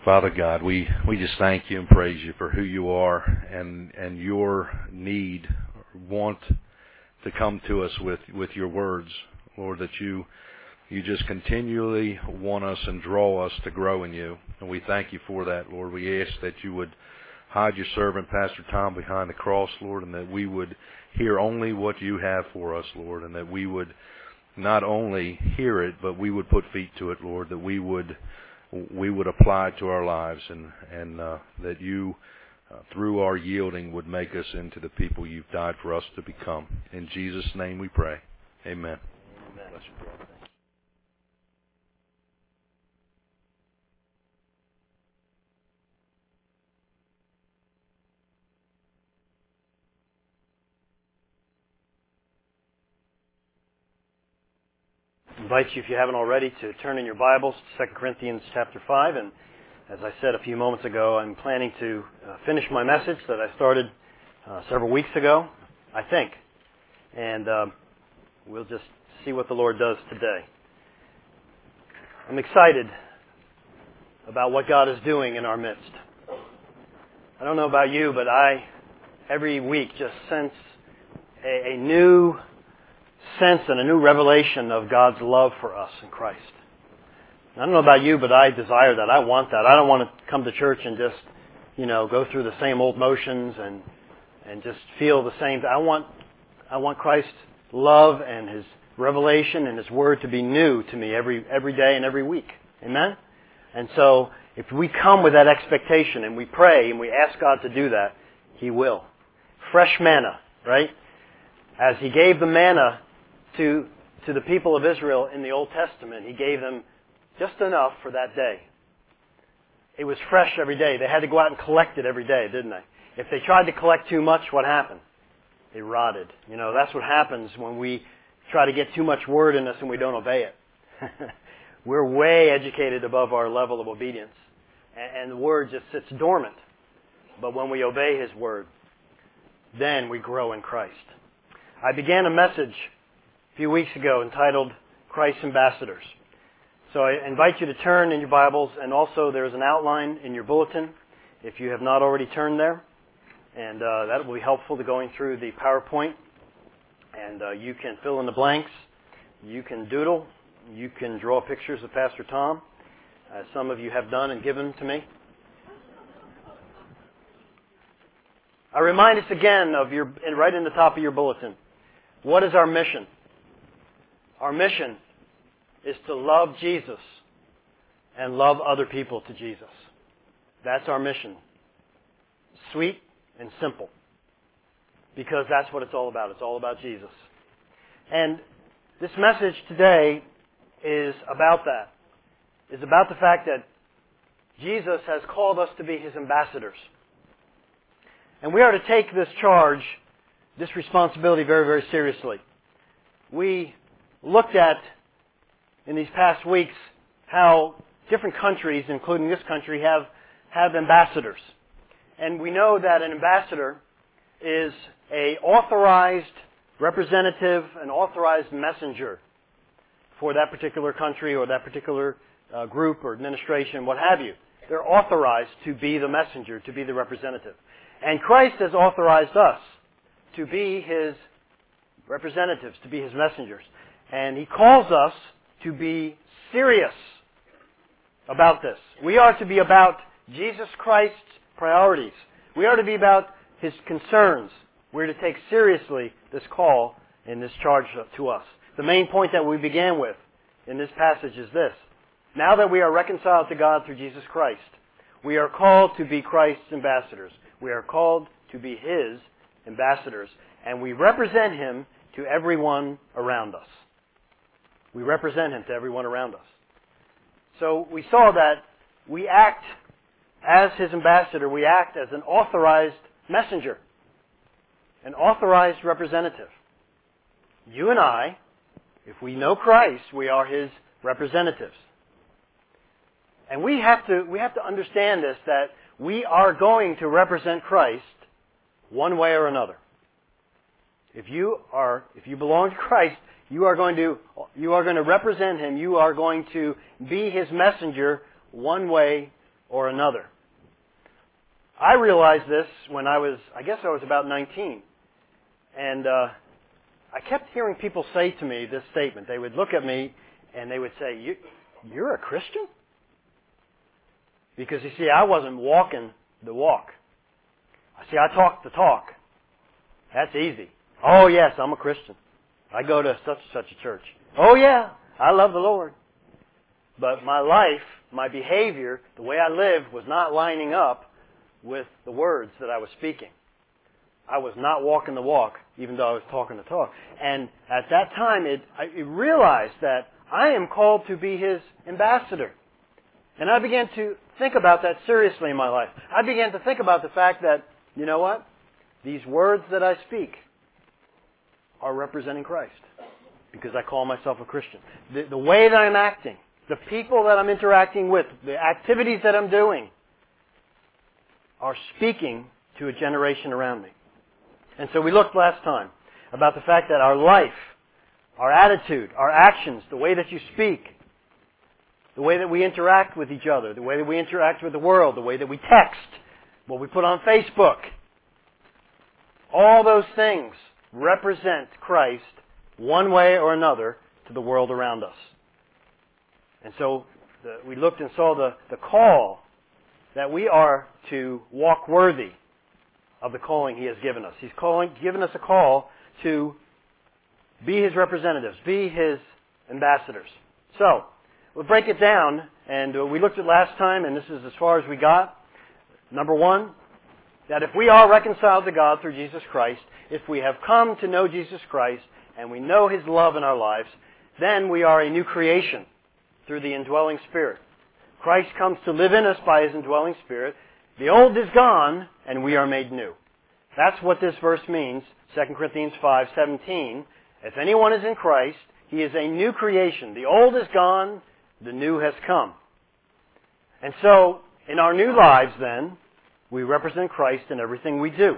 Father God, we just thank you and praise you for who you are and your want to come to us with your words, Lord, that you just continually want us and draw us to grow in you. And we thank you for that, Lord. We ask that you would hide your servant, Pastor Tom, behind the cross, Lord, and that we would hear only what you have for us, Lord, and that we would not only hear it, but we would put feet to it, Lord, that we would apply it to our lives, and that you, through our yielding, would make us into the people you've died for us to become. In Jesus' name we pray. Amen. Amen. Bless you, brother. I invite you, if you haven't already, to turn in your Bibles to 2 Corinthians chapter 5. And as I said a few moments ago, I'm planning to finish my message that I started several weeks ago, I think. And we'll just see what the Lord does today. I'm excited about what God is doing in our midst. I don't know about you, but I, every week, just sense a new sense and a new revelation of God's love for us in Christ. I don't know about you, but I desire that. I want that. I don't want to come to church and just, go through the same old motions and just feel the same. I want Christ's love and His revelation and His Word to be new to me every day and every week. Amen? And so, if we come with that expectation and we pray and we ask God to do that, He will. Fresh manna, right? As He gave the manna to the people of Israel in the Old Testament, He gave them just enough for that day. It was fresh every day. They had to go out and collect it every day, didn't they? If they tried to collect too much, what happened? It rotted. That's what happens when we try to get too much word in us and we don't obey it. We're way educated above our level of obedience. And the word just sits dormant. But when we obey His word, then we grow in Christ. I began a message a few weeks ago entitled Christ's Ambassadors. So I invite you to turn in your Bibles, and also there's an outline in your bulletin if you have not already turned there. And that will be helpful to going through the PowerPoint. And you can fill in the blanks. You can doodle. You can draw pictures of Pastor Tom, as some of you have done and given to me. I remind us again of right in the top of your bulletin. What is our mission? Our mission is to love Jesus and love other people to Jesus. That's our mission. Sweet and simple. Because that's what it's all about. It's all about Jesus. And this message today is about that. It's about the fact that Jesus has called us to be His ambassadors. And we are to take this charge, this responsibility very, very seriously. We looked at, in these past weeks, how different countries, including this country, have ambassadors. And we know that an ambassador is an authorized representative, an authorized messenger for that particular country or that particular group or administration, what have you. They're authorized to be the messenger, to be the representative. And Christ has authorized us to be His representatives, to be His messengers. And He calls us to be serious about this. We are to be about Jesus Christ's priorities. We are to be about His concerns. We're to take seriously this call and this charge to us. The main point that we began with in this passage is this. Now that we are reconciled to God through Jesus Christ, we are called to be Christ's ambassadors. We are called to be His ambassadors, and we represent Him to everyone around us. We represent Him to everyone around us. So we saw that we act as His ambassador, we act as an authorized messenger, an authorized representative. You and I, if we know Christ, we are His representatives. And we have to understand this, that we are going to represent Christ one way or another. If you belong to Christ, you are going to represent Him. You are going to be His messenger one way or another. I realized this when I was about 19. And I kept hearing people say to me this statement. They would look at me and they would say, "You're a Christian?" Because you see, I wasn't walking the walk. I talk the talk. That's easy. Oh yes, I'm a Christian. I go to such and such a church. Oh yeah, I love the Lord. But my life, my behavior, the way I lived was not lining up with the words that I was speaking. I was not walking the walk, even though I was talking the talk. And at that time, I realized that I am called to be His ambassador. And I began to think about that seriously in my life. I began to think about the fact that, you know what? These words that I speak are representing Christ. Because I call myself a Christian. The way that I'm acting, the people that I'm interacting with, the activities that I'm doing, are speaking to a generation around me. And so we looked last time about the fact that our life, our attitude, our actions, the way that you speak, the way that we interact with each other, the way that we interact with the world, the way that we text, what we put on Facebook, all those things represent Christ one way or another to the world around us. And so we looked and saw the call that we are to walk worthy of the calling He has given us. He's given us a call to be His representatives, be His ambassadors. So, we'll break it down, and we looked at last time, and this is as far as we got. Number one, that if we are reconciled to God through Jesus Christ, if we have come to know Jesus Christ, and we know His love in our lives, then we are a new creation through the indwelling Spirit. Christ comes to live in us by His indwelling Spirit. The old is gone, and we are made new. That's what this verse means, 2 Corinthians 5:17. If anyone is in Christ, he is a new creation. The old is gone, the new has come. And so, in our new lives then, we represent Christ in everything we do.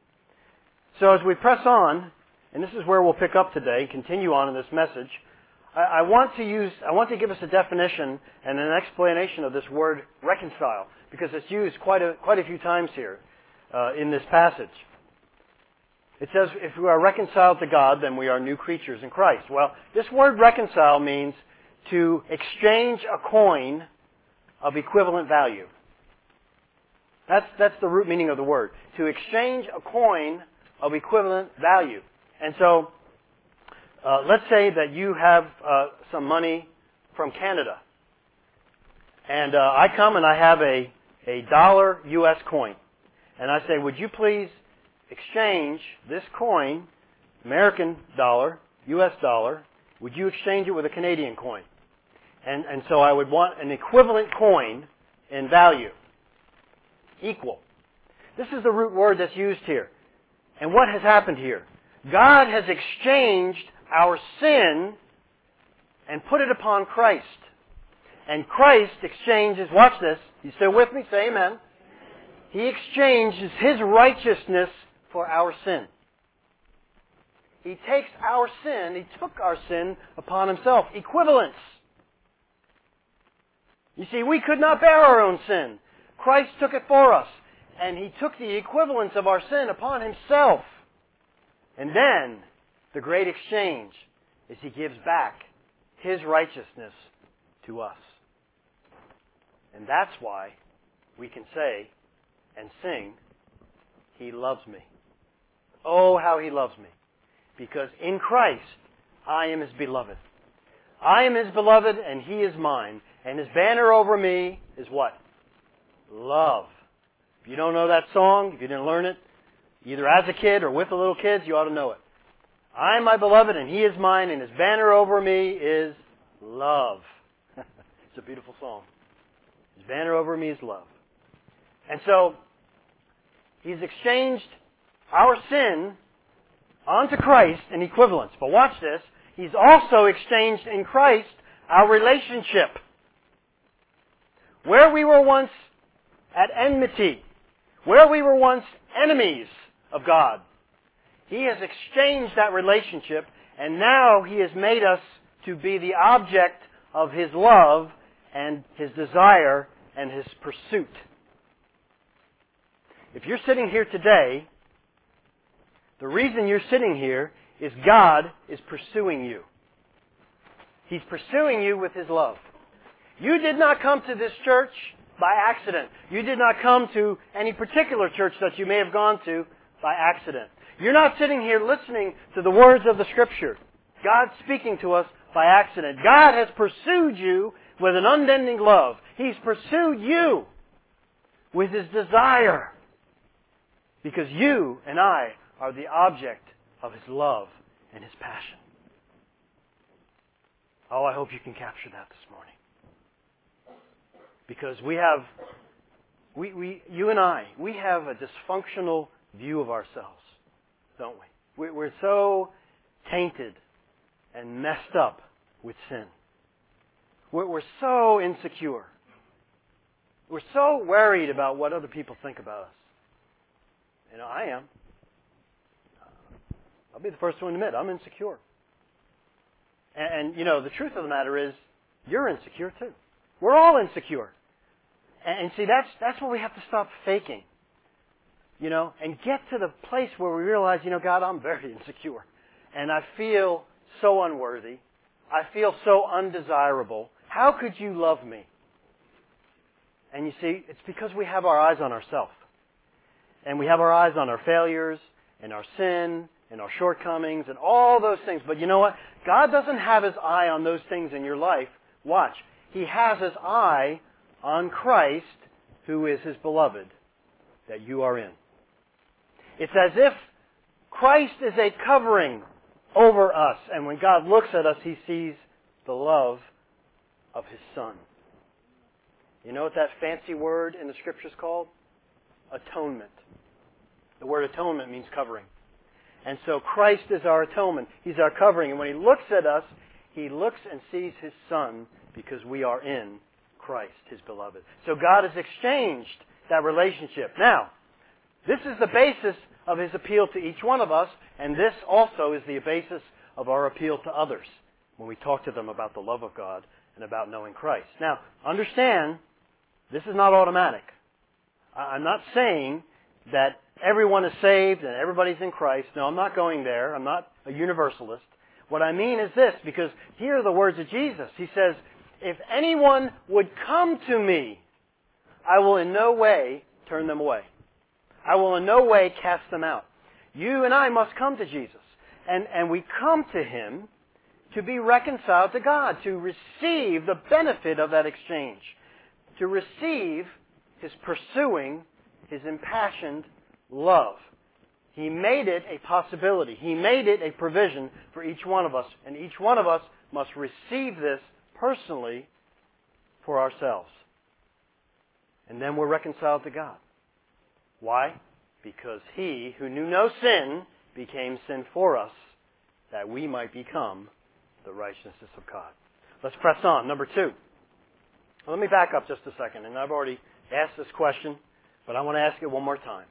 So as we press on, and this is where we'll pick up today, continue on in this message, I want to give us a definition and an explanation of this word reconcile, because it's used quite a few times here in this passage. It says, if we are reconciled to God, then we are new creatures in Christ. Well, this word reconcile means to exchange a coin of equivalent value. That's the root meaning of the word. To exchange a coin of equivalent value. And so, let's say that you have some money from Canada. And I come and I have a dollar U.S. coin. And I say, would you please exchange this coin, American dollar, U.S. dollar, would you exchange it with a Canadian coin? And so I would want an equivalent coin in value. Equal. This is the root word that's used here. And what has happened here? God has exchanged our sin and put it upon Christ. And Christ exchanges, watch this, you still with me? Say amen. He exchanges His righteousness for our sin. He takes our sin, He took our sin upon Himself. Equivalence. You see, we could not bear our own sin. Christ took it for us. And He took the equivalence of our sin upon Himself. And then, the great exchange is He gives back His righteousness to us. And that's why we can say and sing, He loves me. Oh, how He loves me. Because in Christ, I am His beloved. I am His beloved and He is mine. And His banner over me is what? Love. If you don't know that song, if you didn't learn it, either as a kid or with the little kids, you ought to know it. I am my beloved and He is mine, and His banner over me is love. It's a beautiful song. His banner over me is love. And so, He's exchanged our sin onto Christ in equivalence. But watch this. He's also exchanged in Christ our relationship. Where we were once at enmity, where we were once enemies of God, He has exchanged that relationship, and now He has made us to be the object of His love and His desire and His pursuit. If you're sitting here today, the reason you're sitting here is God is pursuing you. He's pursuing you with His love. You did not come to this church by accident. You did not come to any particular church that you may have gone to by accident. You're not sitting here listening to the words of the Scripture. God's speaking to us by accident. God has pursued you with an unending love. He's pursued you with His desire. Because you and I are the object of His love and His passion. Oh, I hope you can capture that this morning. Because you and I, we have a dysfunctional view of ourselves, don't we? We're so tainted and messed up with sin. We're so insecure. We're so worried about what other people think about us. You know, I am. I'll be the first one to admit, I'm insecure. And, you know, the truth of the matter is, you're insecure too. We're all insecure. And see, that's what we have to stop faking. You know, and get to the place where we realize, you know, God, I'm very insecure. And I feel so unworthy. I feel so undesirable. How could you love me? And you see, it's because we have our eyes on ourselves. And we have our eyes on our failures and our sin and our shortcomings and all those things. But you know what? God doesn't have His eye on those things in your life. Watch. He has His eye on Christ, who is His beloved, that you are in. It's as if Christ is a covering over us. And when God looks at us, He sees the love of His Son. You know what that fancy word in the Scriptures called? Atonement. The word atonement means covering. And so Christ is our atonement. He's our covering. And when He looks at us, He looks and sees His Son because we are in Christ, His beloved. So God has exchanged that relationship. Now, this is the basis of His appeal to each one of us, and this also is the basis of our appeal to others when we talk to them about the love of God and about knowing Christ. Now, understand, this is not automatic. I'm not saying that everyone is saved and everybody's in Christ. No, I'm not going there. I'm not a universalist. What I mean is this, because here are the words of Jesus. He says, if anyone would come to me, I will in no way turn them away. I will in no way cast them out. You and I must come to Jesus. And we come to Him to be reconciled to God, to receive the benefit of that exchange, to receive His pursuing, His impassioned love. He made it a possibility. He made it a provision for each one of us. And each one of us must receive this personally for ourselves. And then we're reconciled to God. Why? Because He, who knew no sin, became sin for us, that we might become the righteousness of God. Let's press on. Number 2. Let me back up just a second. And I've already asked this question, but I want to ask it one more time.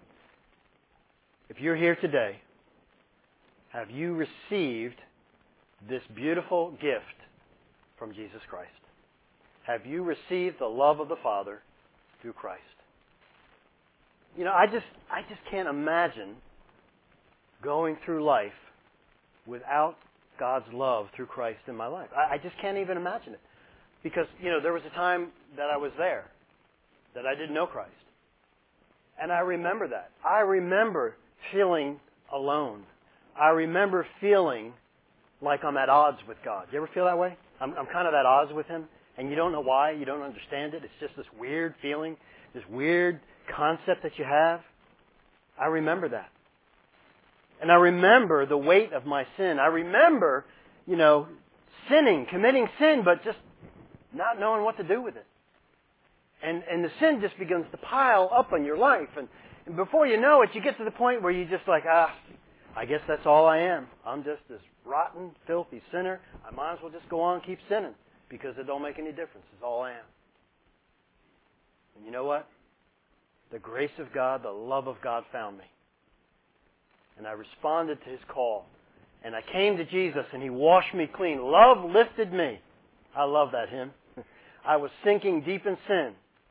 If you're here today, have you received this beautiful gift from Jesus Christ? Have you received the love of the Father through Christ? You know, I just can't imagine going through life without God's love through Christ in my life. I just can't even imagine it. Because, you know, there was a time that I was there, that I didn't know Christ. And I remember that. I remember feeling alone. I remember feeling like I'm at odds with God. You ever feel that way? I'm kind of at odds with Him, and you don't know why. You don't understand it. It's just this weird feeling, this weird concept that you have. I remember that. And I remember the weight of my sin. I remember, you know, sinning, committing sin, but just not knowing what to do with it. And the sin just begins to pile up on your life. And before you know it, you get to the point where you just like, I guess that's all I am. I'm just this rotten, filthy sinner. I might as well just go on and keep sinning because it don't make any difference. It's all I am. And you know what? The grace of God, the love of God found me. And I responded to His call. And I came to Jesus and He washed me clean. Love lifted me. I love that hymn. I was sinking deep in sin.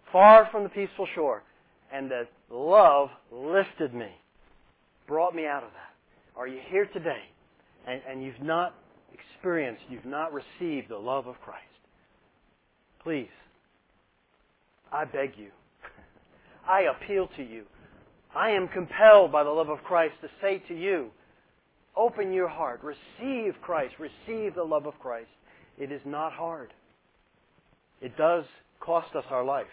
far from the peaceful shore. And that love lifted me, brought me out of that. Are you here today and you've not experienced, you've not received the love of Christ? Please, I beg you, I appeal to you. I am compelled by the love of Christ to say to you, open your heart, receive Christ, receive the love of Christ. It is not hard. It does cost us our life.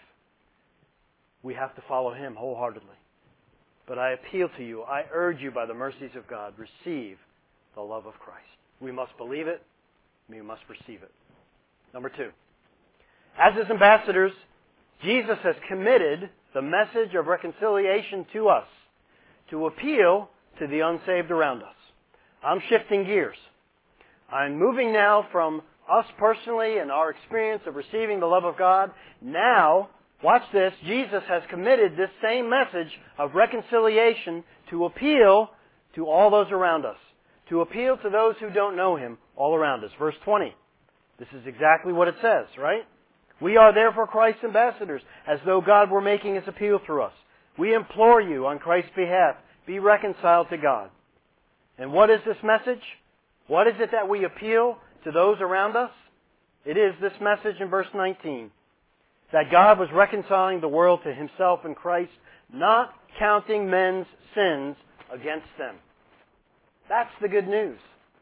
We have to follow Him wholeheartedly. But I appeal to you, I urge you by the mercies of God, receive the love of Christ. We must believe it, we must receive it. Number 2. As His ambassadors, Jesus has committed the message of reconciliation to us to appeal to the unsaved around us. I'm shifting gears. I'm moving now from us personally and our experience of receiving the love of God. Now, watch this, Jesus has committed this same message of reconciliation to appeal to all those around us. To appeal to those who don't know Him all around us. Verse 20. This is exactly what it says, right? We are therefore Christ's ambassadors, as though God were making His appeal through us. We implore you on Christ's behalf, be reconciled to God. And what is this message? What is it that we appeal to those around us? It is this message in verse 19. That God was reconciling the world to Himself in Christ, not counting men's sins against them. That's the good news.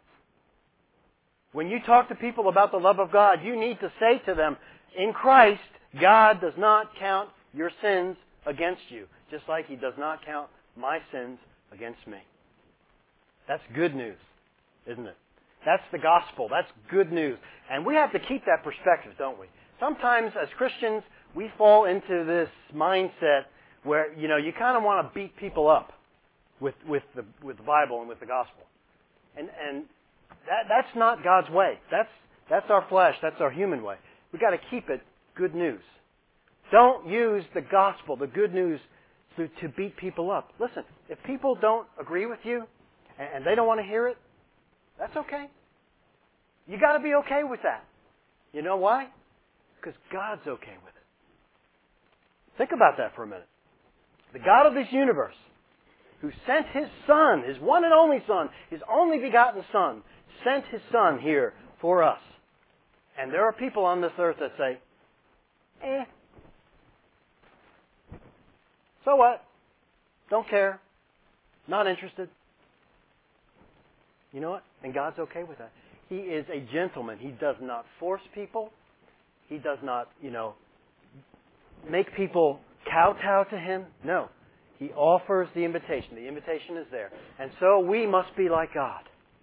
When you talk to people about the love of God, you need to say to them, in Christ, God does not count your sins against you, just like He does not count my sins against me. That's good news, isn't it? That's the gospel. That's good news. And we have to keep that perspective, don't we? Sometimes as Christians, we fall into this mindset where, you kind of want to beat people up with the Bible and with the gospel. And that's not God's way. That's our flesh. That's our human way. We've got to keep it good news. Don't use the gospel, the good news, to beat people up. Listen, if people don't agree with you and they don't want to hear it, that's okay. You got to be okay with that. You know why? Because God's okay with it. Think about that for a minute. The God of this universe, who sent His Son, His one and only Son, His only begotten Son, sent His Son here for us. And there are people on this earth that say, so what? Don't care. Not interested. You know what? And God's okay with that. He is a gentleman. He does not force people. He does not, make people kowtow to Him. No. He offers the invitation. The invitation is there. And so we must be like God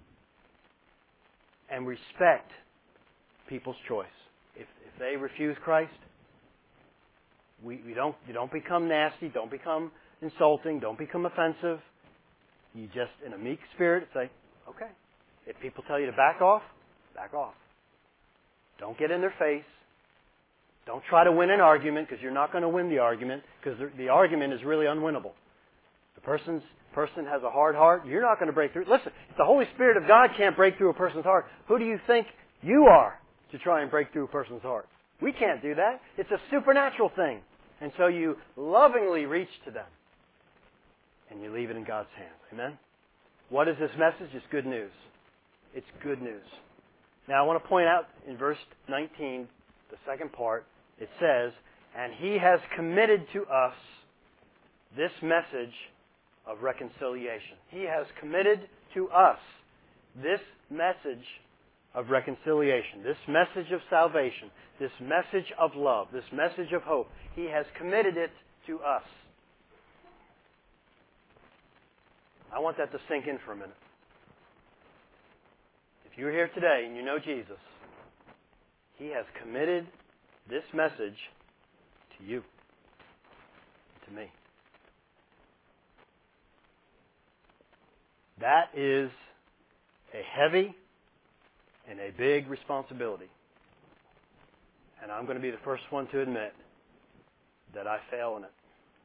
and respect people's choice. If they refuse Christ, you don't become nasty, don't become insulting, don't become offensive. You just, in a meek spirit, say, okay. If people tell you to back off, back off. Don't get in their face. Don't try to win an argument, because you're not going to win the argument, because the argument is really unwinnable. The person has a hard heart. You're not going to break through. Listen, if the Holy Spirit of God can't break through a person's heart, who do you think you are to try and break through a person's heart? We can't do that. It's a supernatural thing. And so you lovingly reach to them, and you leave it in God's hands. Amen? What is this message? It's good news. It's good news. Now I want to point out in verse 19, the second part, it says, and He has committed to us this message of reconciliation. He has committed to us this message of reconciliation, this message of salvation, this message of love, this message of hope. He has committed it to us. I want that to sink in for a minute. If you're here today and you know Jesus, He has committed this message to you, to me. That is a heavy and a big responsibility. And I'm going to be the first one to admit that I fail in it.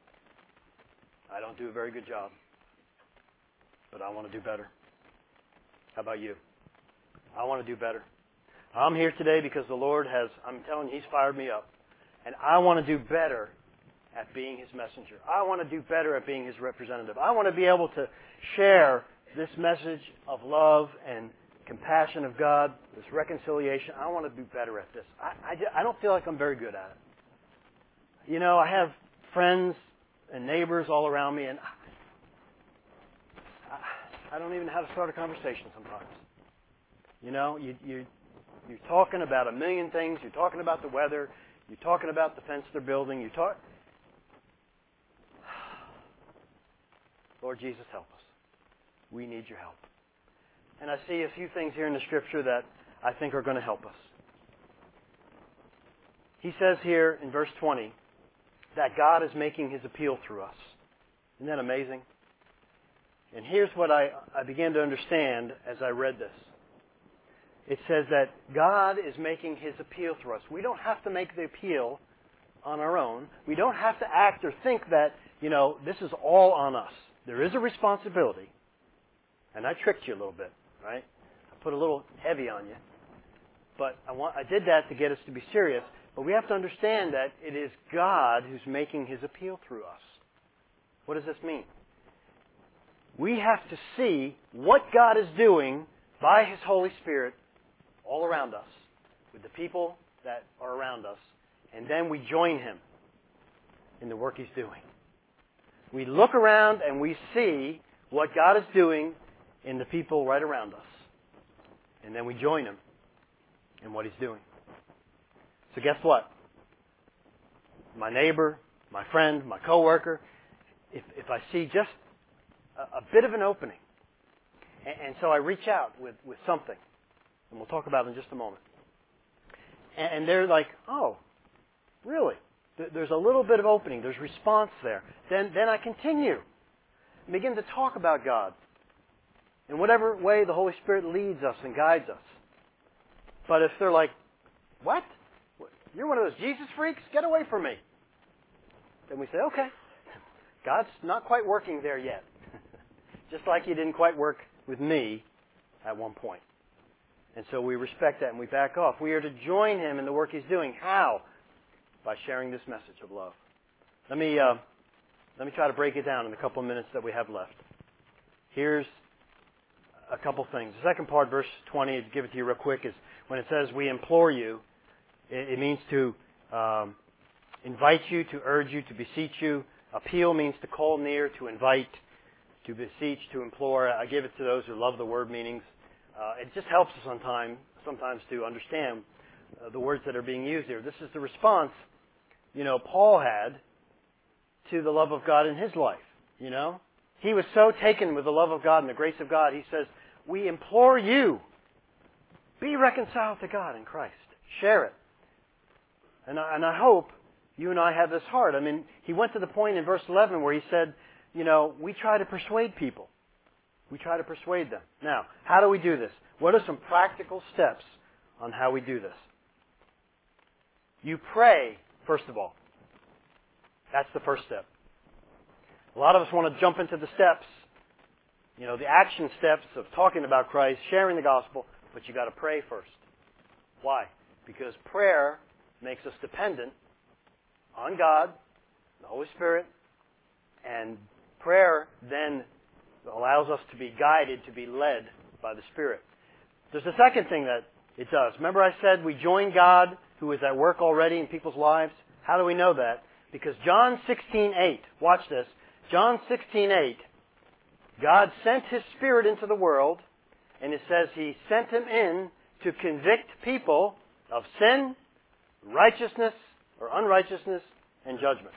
I don't do a very good job. But I want to do better. How about you? I want to do better. I'm here today because the Lord has, I'm telling you, He's fired me up. And I want to do better at being His messenger. I want to do better at being His representative. I want to be able to share this message of love and compassion of God, this reconciliation. I want to do better at this. I don't feel like I'm very good at it. You know, I have friends and neighbors all around me, and I don't even know how to start a conversation sometimes. You know, you're talking about a million things. You're talking about the weather. You're talking about the fence they're building. Lord Jesus, help us. We need your help. And I see a few things here in the Scripture that I think are going to help us. He says here in verse 20 that God is making His appeal through us. Isn't that amazing? And here's what I began to understand as I read this. It says that God is making His appeal through us. We don't have to make the appeal on our own. We don't have to act or think that, you know, this is all on us. There is a responsibility. And I tricked you a little bit, right? I put a little heavy on you. But I did that to get us to be serious. But we have to understand that it is God who's making His appeal through us. What does this mean? We have to see what God is doing by His Holy Spirit all around us, with the people that are around us, and then we join Him in the work He's doing. We look around and we see what God is doing in the people right around us, and then we join Him in what He's doing. So guess what? My neighbor, my friend, my coworker, if I see just a bit of an opening, and so I reach out with something, and we'll talk about it in just a moment. And they're like, oh, really? There's a little bit of opening. There's response there. Then I continue and begin to talk about God in whatever way the Holy Spirit leads us and guides us. But if they're like, what? You're one of those Jesus freaks? Get away from me. Then we say, okay, God's not quite working there yet. Just like He didn't quite work with me at one point. And so we respect that and we back off. We are to join Him in the work He's doing. How? By sharing this message of love. Let me try to break it down in the couple of minutes that we have left. Here's a couple things. The second part, verse 20, to give it to you real quick, is when it says, we implore you, it means to invite you, to urge you, to beseech you. Appeal means to call near, to invite, to beseech, to implore. I give it to those who love the word meanings. It just helps us sometimes to understand the words that are being used here. This is the response, you know, Paul had to the love of God in his life. You know, he was so taken with the love of God and the grace of God. He says, we implore you, be reconciled to God in Christ. Share it. And I hope you and I have this heart. I mean, he went to the point in verse 11 where he said, you know, we try to persuade people. We try to persuade them. Now, how do we do this? What are some practical steps on how we do this? You pray, first of all. That's the first step. A lot of us want to jump into the steps, you know, the action steps of talking about Christ, sharing the gospel, but you got to pray first. Why? Because prayer makes us dependent on God, the Holy Spirit, and prayer then allows us to be guided, to be led by the Spirit. There's a second thing that it does. Remember I said we join God who is at work already in people's lives? How do we know that? Because John 16:8, watch this. John 16:8, God sent His Spirit into the world, and it says He sent Him in to convict people of sin, righteousness or unrighteousness, and judgment.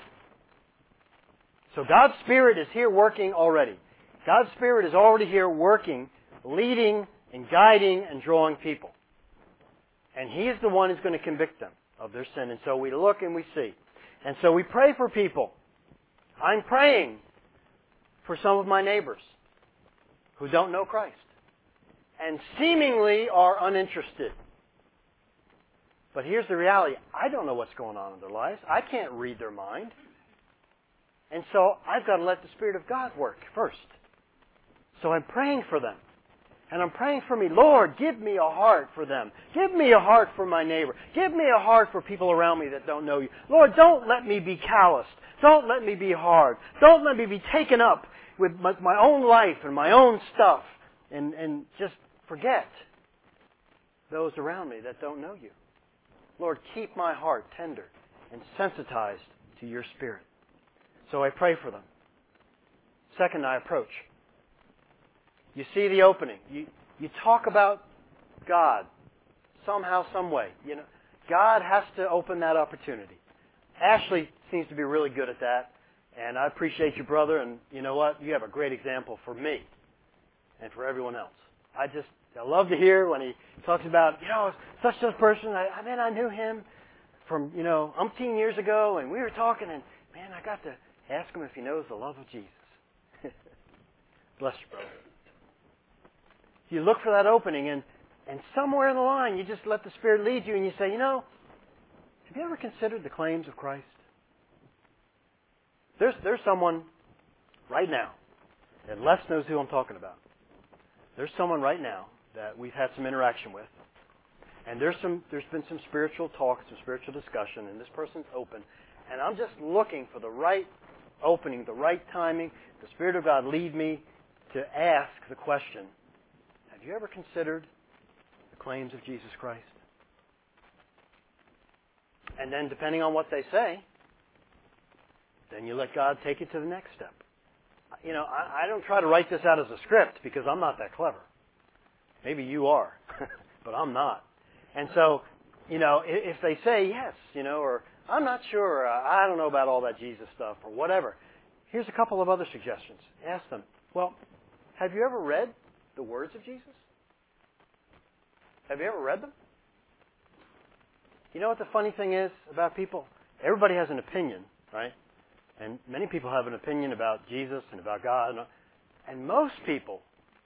So God's Spirit is here working already. God's Spirit is already here working, leading and guiding and drawing people. And He is the one who's going to convict them of their sin. And so we look and we see. And so we pray for people. I'm praying for some of my neighbors who don't know Christ and seemingly are uninterested. But here's the reality. I don't know what's going on in their lives. I can't read their mind. And so I've got to let the Spirit of God work first. So I'm praying for them. And I'm praying for me. Lord, give me a heart for them. Give me a heart for my neighbor. Give me a heart for people around me that don't know you. Lord, don't let me be calloused. Don't let me be hard. Don't let me be taken up with my own life and my own stuff and just forget those around me that don't know you. Lord, keep my heart tender and sensitized to your Spirit. So I pray for them. Second, I approach. You see the opening. You talk about God somehow, some way. You know, God has to open that opportunity. Ashley seems to be really good at that, and I appreciate you, brother. And you know what? You have a great example for me and for everyone else. I love to hear when he talks about, such a person. I knew him from, umpteen years ago, and we were talking, and man, I got to ask him if he knows the love of Jesus. Bless you, brother. You look for that opening, and somewhere in the line, you just let the Spirit lead you, and you say, have you ever considered the claims of Christ? There's someone right now, and Les knows who I'm talking about. There's someone right now that we've had some interaction with, and there's been some spiritual talk, some spiritual discussion, and this person's open, and I'm just looking for the right opening, the right timing. The Spirit of God lead me to ask the question, have you ever considered the claims of Jesus Christ? And then depending on what they say, then you let God take it to the next step. I don't try to write this out as a script because I'm not that clever. Maybe you are, but I'm not. And so, if they say yes, or I'm not sure, I don't know about all that Jesus stuff, or whatever, here's a couple of other suggestions. Ask them, well, have you ever read the words of Jesus? Have you ever read them? You know what the funny thing is about people? Everybody has an opinion, right? And many people have an opinion about Jesus and about God. And most people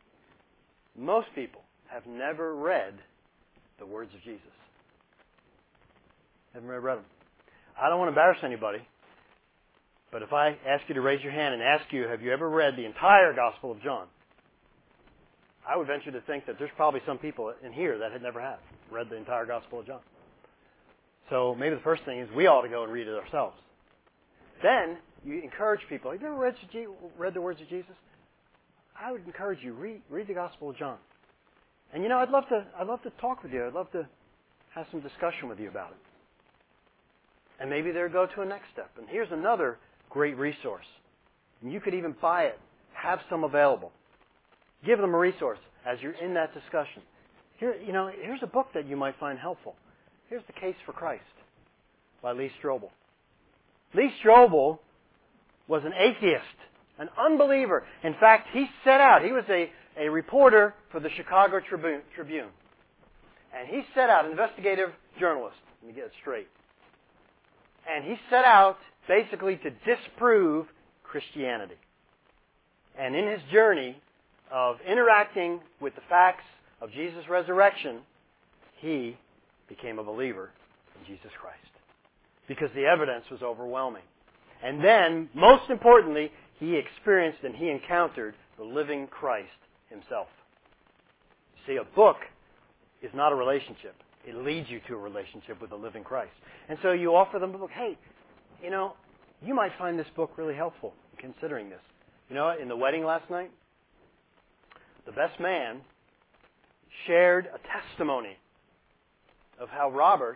have never read the words of Jesus. Haven't read them. I don't want to embarrass anybody, but if I ask you to raise your hand and ask you, have you ever read the entire Gospel of John? I would venture to think that there's probably some people in here that had never read the entire Gospel of John. So maybe the first thing is we ought to go and read it ourselves. Then you encourage people. Have you ever read the words of Jesus? I would encourage you, read the Gospel of John. And I'd love to talk with you. I'd love to have some discussion with you about it. And maybe they'll go to a next step. And here's another great resource. And you could even buy it. Have some available. Give them a resource as you're in that discussion. Here's a book that you might find helpful. Here's The Case for Christ by Lee Strobel. Lee Strobel was an atheist, an unbeliever. In fact, he was a reporter for the Chicago Tribune. And he set out, investigative journalist, let me get it straight. And he set out basically to disprove Christianity. And in his journey of interacting with the facts of Jesus' resurrection, he became a believer in Jesus Christ. Because the evidence was overwhelming. And then, most importantly, he experienced and he encountered the living Christ himself. See, a book is not a relationship. It leads you to a relationship with the living Christ. And so you offer them the book. Hey, you might find this book really helpful in considering this. In the wedding last night, the best man shared a testimony of how Robert,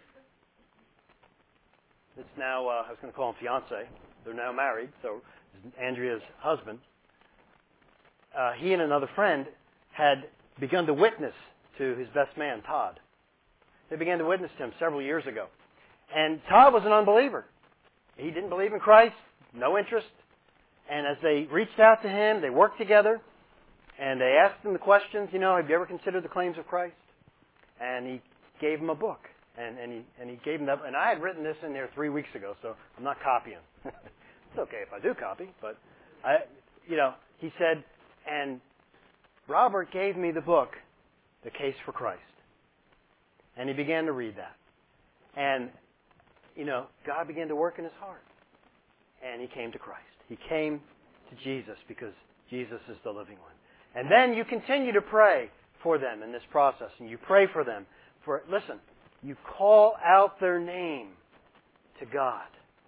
it's now, I was going to call him fiance. They're now married, so Andrea's husband. He and another friend had begun to witness to his best man, Todd. They began to witness to him several years ago. And Todd was an unbeliever. He didn't believe in Christ, no interest. And as they reached out to him, they worked together, and they asked him the questions, have you ever considered the claims of Christ? And he gave him a book. And he gave him that. And I had written this in there 3 weeks ago, so I'm not copying. It's okay if I do copy, but he said, and Robert gave me the book, The Case for Christ. And he began to read that. And, God began to work in his heart. And he came to Christ. He came to Jesus because Jesus is the living one. And then you continue to pray for them in this process. And you pray for them. Listen, you call out their name to God.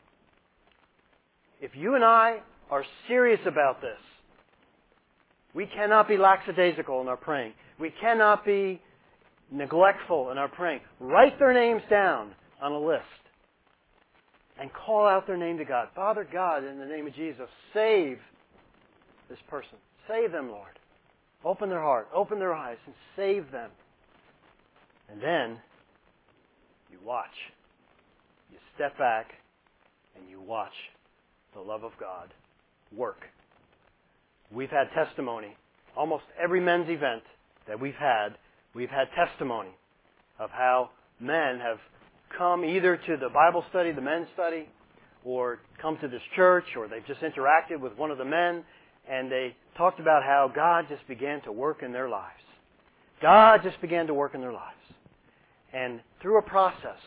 If you and I are serious about this, we cannot be lackadaisical in our praying. We cannot be neglectful in our praying. Write their names down on a list and call out their name to God. Father God, in the name of Jesus, save this person. Save them, Lord. Open their heart, open their eyes, and save them. And then you watch. You step back and you watch the love of God work. We've had testimony. Almost every men's event that we've had testimony of how men have come either to the Bible study, the men's study, or come to this church, or they've just interacted with one of the men, and they talked about how God just began to work in their lives. God just began to work in their lives. And through a process,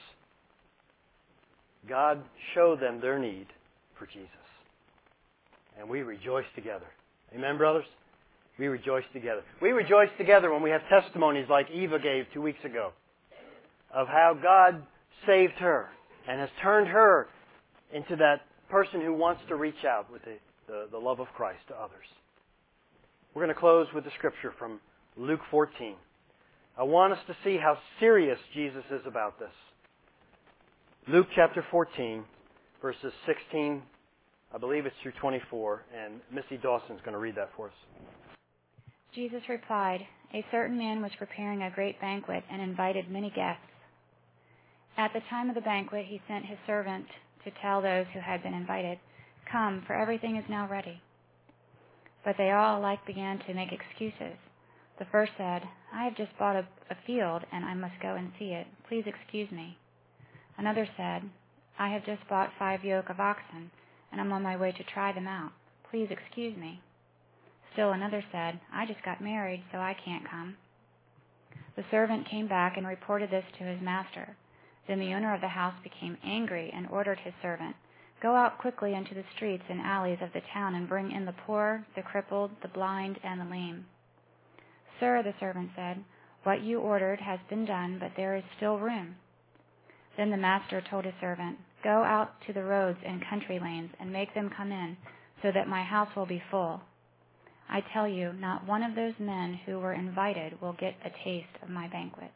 God showed them their need for Jesus. And we rejoice together. Amen, brothers? We rejoice together. We rejoice together when we have testimonies like Eva gave 2 weeks ago of how God saved her and has turned her into that person who wants to reach out with the love of Christ to others. We're going to close with the scripture from Luke 14. I want us to see how serious Jesus is about this. Luke chapter 14, verses 16, I believe it's through 24, and Missy Dawson's going to read that for us. Jesus replied, "A certain man was preparing a great banquet and invited many guests. At the time of the banquet, he sent his servant to tell those who had been invited, 'Come, for everything is now ready.' But they all alike began to make excuses. The first said, 'I have just bought a field and I must go and see it. Please excuse me.' Another said, 'I have just bought 5 yoke of oxen and I'm on my way to try them out. Please excuse me.' Still another said, 'I just got married, so I can't come.' The servant came back and reported this to his master. Then the owner of the house became angry and ordered his servant, 'Go out quickly into the streets and alleys of the town and bring in the poor, the crippled, the blind, and the lame.' 'Sir,' the servant said, 'what you ordered has been done, but there is still room.' Then the master told his servant, 'Go out to the roads and country lanes and make them come in, so that my house will be full. I tell you, not one of those men who were invited will get a taste of my banquet.'"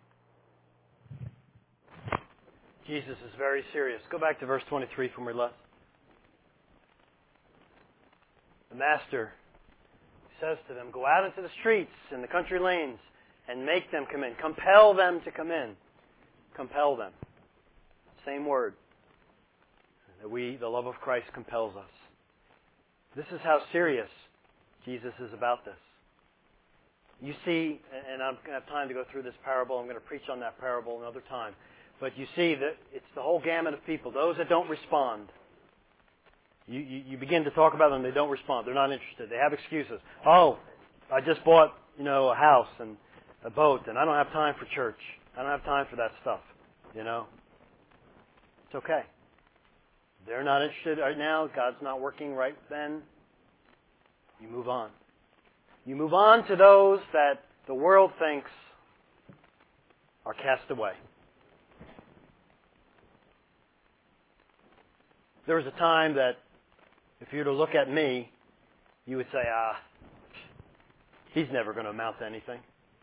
Jesus is very serious. Go back to verse 23 from where we left. The master says to them, "Go out into the streets and the country lanes and make them come in. Compel them to come in." Compel them. Same word. That the love of Christ compels us. This is how serious Jesus is about this. You see, and I'm going to have time to go through this parable. I'm going to preach on that parable another time. But you see that it's the whole gamut of people. Those that don't respond. You begin to talk about them, they don't respond. They're not interested. They have excuses. "Oh, I just bought, a house and a boat, and I don't have time for church. I don't have time for that stuff." It's okay. They're not interested right now. God's not working right then. You move on. You move on to those that the world thinks are cast away. There was a time that if you were to look at me, you would say, he's never going to amount to anything.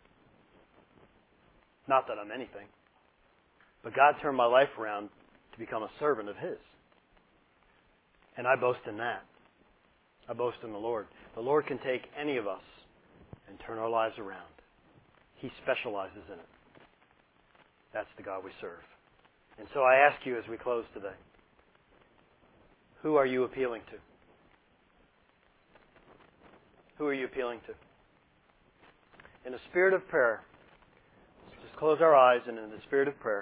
Not that I'm anything. But God turned my life around to become a servant of His. And I boast in that. I boast in the Lord. The Lord can take any of us and turn our lives around. He specializes in it. That's the God we serve. And so I ask you as we close today, who are you appealing to? Who are you appealing to? In a spirit of prayer, let's just close our eyes and in the spirit of prayer,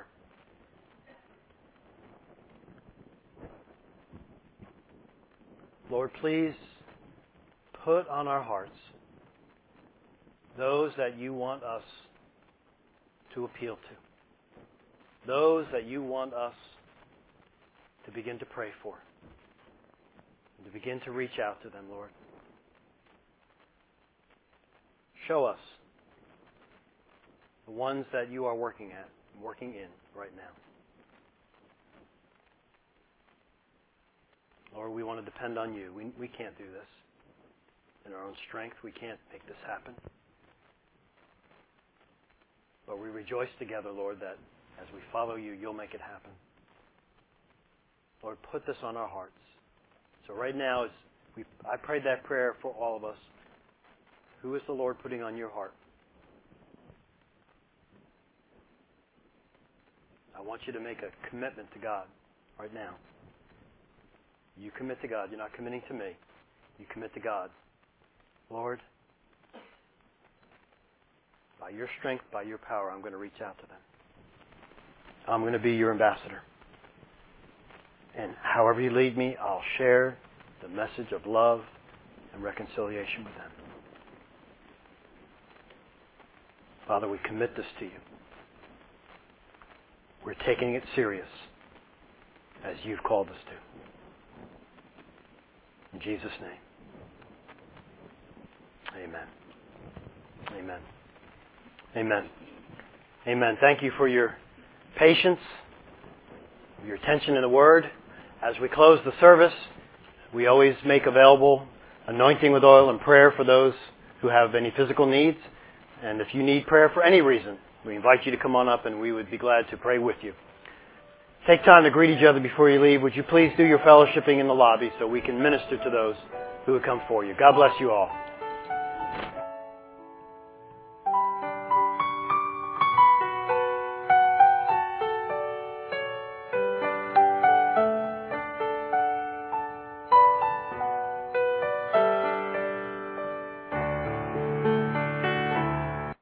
Lord, please put on our hearts those that you want us to appeal to. Those that you want us to begin to pray for. And to begin to reach out to them, Lord. Show us the ones that you are working in right now. Lord, we want to depend on you. We can't do this. In our own strength, we can't make this happen. But we rejoice together, Lord, that as we follow you, you'll make it happen. Lord, put this on our hearts. So right now, I prayed that prayer for all of us. Who is the Lord putting on your heart? I want you to make a commitment to God right now. You commit to God. You're not committing to me. You commit to God. Lord, by your strength, by your power, I'm going to reach out to them. I'm going to be your ambassador. And however you lead me, I'll share the message of love and reconciliation with them. Father, we commit this to you. We're taking it serious as you've called us to. In Jesus' name. Amen. Amen. Amen. Amen. Thank you for your patience, your attention in the Word. As we close the service, we always make available anointing with oil and prayer for those who have any physical needs. And if you need prayer for any reason, we invite you to come on up and we would be glad to pray with you. Take time to greet each other before you leave. Would you please do your fellowshipping in the lobby so we can minister to those who have come for you. God bless you all.